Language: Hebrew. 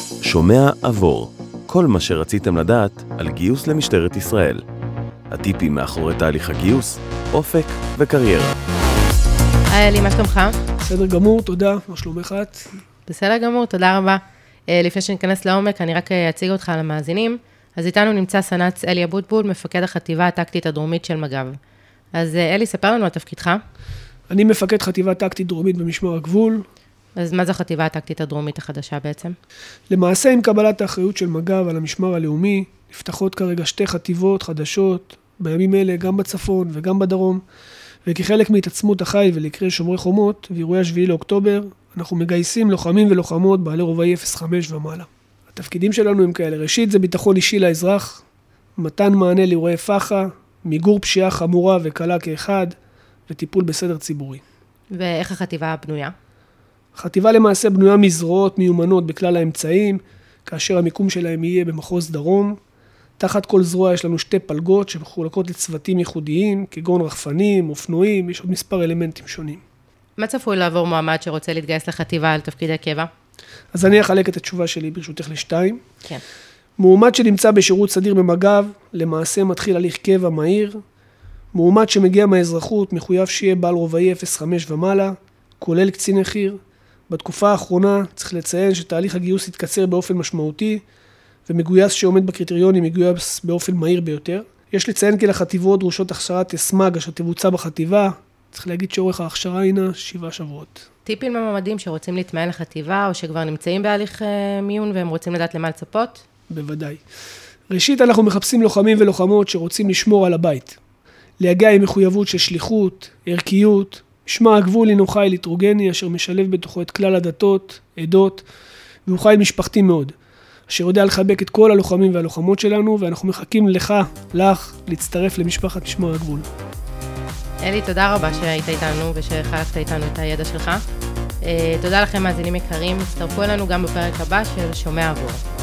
שומע עבור, כל מה שרציתם לדעת על גיוס למשטרת ישראל. הטיפים מאחורי תהליך הגיוס, אופק וקריירה. היי אלי, מה שלומך? בסדר גמור, תודה. מה שלומך את? בסדר גמור, תודה רבה. לפני שניכנס לעומק, אני רק אציג אותך למאזינים. אז איתנו נמצא סנ"צ אלי אבוטבול, מפקד החטיבה הטקטית הדרומית של מג"ב. אז אלי, ספר לנו על תפקידך. אני מפקד חטיבה טקטית דרומית במשמר הגבול. אז מה זו החטיבה הטקטית הדרומית החדשה בעצם? למעשה, עם קבלת האחריות של מג"ב על המשמר הלאומי, נפתחות כרגע 2 חטיבות חדשות, בימים אלה גם בצפון וגם בדרום, וכחלק מהתעצמות החיל ולקראת שומרי חומות ואירועי 7 לאוקטובר, אנחנו מגייסים לוחמים ולוחמות בעלי רובאי 05 ומעלה. התפקידים שלנו הם כאלה. ראשית, זה ביטחון אישי לאזרח, מתן מענה לאירועי פח"ע, מיגור פשיעה חמורה וקלה כאחד, וטיפול בסדר ציבורי. ואיך החטיבה בנויה? החטיבה למעשה בנויה מזרועות מיומנות בכלל האמצעים, כאשר המיקום שלהם יהיה במחוז דרום. תחת כל זרוע יש לנו 2 פלגות שמחולקות לצוותים ייחודיים, כגון רחפנים, אופנועים, יש עוד מספר אלמנטים שונים. מה צפוי לעבור מועמד שרוצה להתגייס לחטיבה על תפקידי קבע? אז אני אחלק את התשובה שלי ברשותך ל2. כן. מועמד שנמצא בשירות סדיר במג"ב, למעשה מתחיל הליך קבע מהיר. מועמד שמגיע מהאזרחות מחויב שיהיה בעל רובאי 05 ומעלה, כולל קצין חי"ר. בתקופה האחרונה צריך לציין שתהליך הגיוס יתקצר באופן משמעותי, ומגויס שעומד בקריטריונים מגויס באופן מהיר ביותר. יש לציין כי לחטיבות דרושות הכשרת אסמ"ג אשר תבוצע בחטיבה. צריך להגיד שאורך ההכשרה הינה 7 שבועות. טיפים למועמדים שרוצים להתמיין לחטיבה, או שכבר נמצאים בהליך מיון והם רוצים לדעת למה לצפות? בוודאי. ראשית, אנחנו מחפשים לוחמים ולוחמות שרוצים לשמור על הבית. להגיע עם מחויבות של שליחות, ערכיות. משמר הגבול הינו חיל היטרוגני אשר משלב בתוכו את כלל הדתות, עדות, והוא חיל משפחתי מאוד, אשר יודע לחבק את כל הלוחמים והלוחמות שלנו, ואנחנו מחכים לך, להצטרף למשפחת משמר הגבול. אלי, תודה רבה שהיית איתנו ושחלקת איתנו את הידע שלך. תודה לכם מאזינים יקרים, הצטרפו אלינו גם בפרק הבא של שומע עבור.